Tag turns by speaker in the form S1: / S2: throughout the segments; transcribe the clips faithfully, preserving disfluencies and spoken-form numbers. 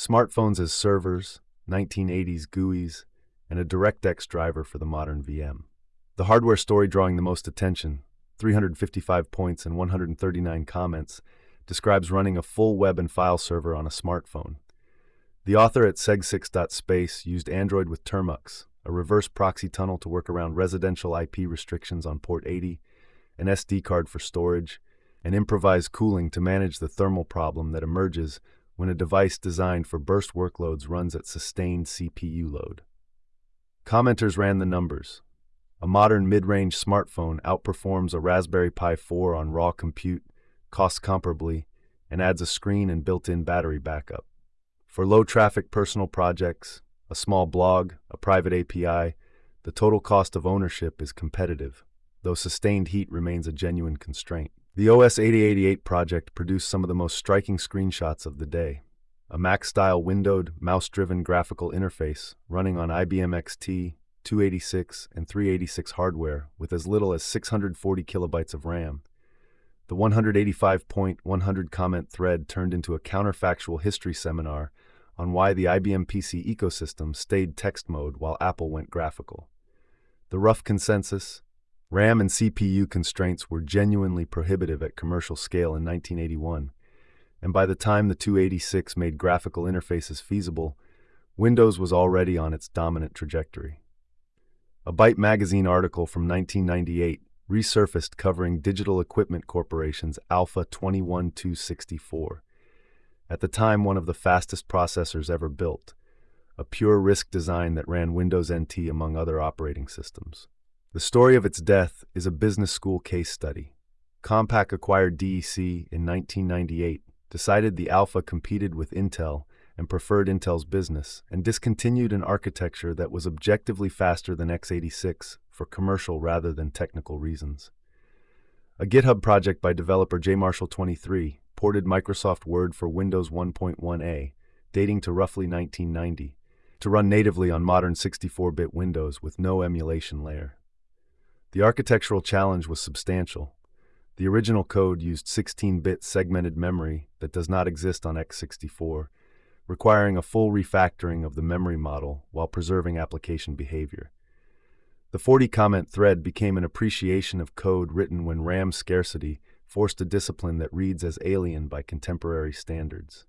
S1: smartphones as servers, nineteen eighties G U Is, and a DirectX driver for the modern V M. The hardware story drawing the most attention, three hundred fifty-five points and one hundred thirty-nine comments, describes running a full web and file server on a smartphone. The author at seg six dot space used Android with Termux, a reverse proxy tunnel to work around residential I P restrictions on port eighty, an S D card for storage, and improvised cooling to manage the thermal problem that emerges when a device designed for burst workloads runs at sustained C P U load. Commenters ran the numbers. A modern mid-range smartphone outperforms a Raspberry Pi four on raw compute, costs comparably, and adds a screen and built-in battery backup. For low-traffic personal projects, a small blog, a private A P I, the total cost of ownership is competitive, though sustained heat remains a genuine constraint. The O S eighty eighty-eight project produced some of the most striking screenshots of the day. A Mac-style windowed, mouse-driven graphical interface running on I B M X T, two eighty-six, and three eighty-six hardware with as little as six hundred forty kilobytes of RAM. The one hundred eighty-five point one hundred comment thread turned into a counterfactual history seminar on why the I B M P C ecosystem stayed text mode while Apple went graphical. The rough consensus: RAM and C P U constraints were genuinely prohibitive at commercial scale in nineteen eighty-one, and by the time the two eighty-six made graphical interfaces feasible, Windows was already on its dominant trajectory. A Byte magazine article from nineteen ninety-eight resurfaced covering Digital Equipment Corporation's Alpha twenty-one two sixty-four, at the time one of the fastest processors ever built, a pure RISC design that ran Windows N T among other operating systems. The story of its death is a business school case study. Compaq acquired D E C in nineteen ninety-eight, decided the Alpha competed with Intel and preferred Intel's business, and discontinued an architecture that was objectively faster than x eighty-six for commercial rather than technical reasons. A GitHub project by developer J Marshall twenty-three ported Microsoft Word for Windows one point one A, dating to roughly nineteen ninety, to run natively on modern sixty-four bit Windows with no emulation layer. The architectural challenge was substantial. The original code used sixteen bit segmented memory that does not exist on x sixty-four, requiring a full refactoring of the memory model while preserving application behavior. The forty comment thread became an appreciation of code written when RAM scarcity forced a discipline that reads as alien by contemporary standards.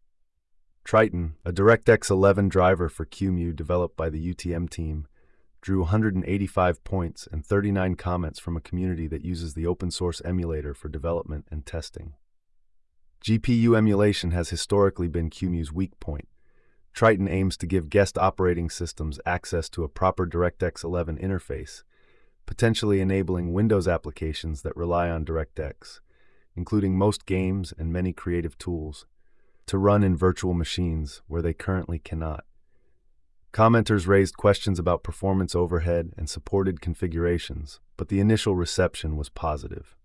S1: Triton, a DirectX eleven driver for Q E M U developed by the U T M team, drew one hundred eighty-five points and thirty-nine comments from a community that uses the open-source emulator for development and testing. G P U emulation has historically been Q E M U's weak point. Triton aims to give guest operating systems access to a proper DirectX eleven interface, potentially enabling Windows applications that rely on DirectX, including most games and many creative tools, to run in virtual machines where they currently cannot. Commenters raised questions about performance overhead and supported configurations, but the initial reception was positive.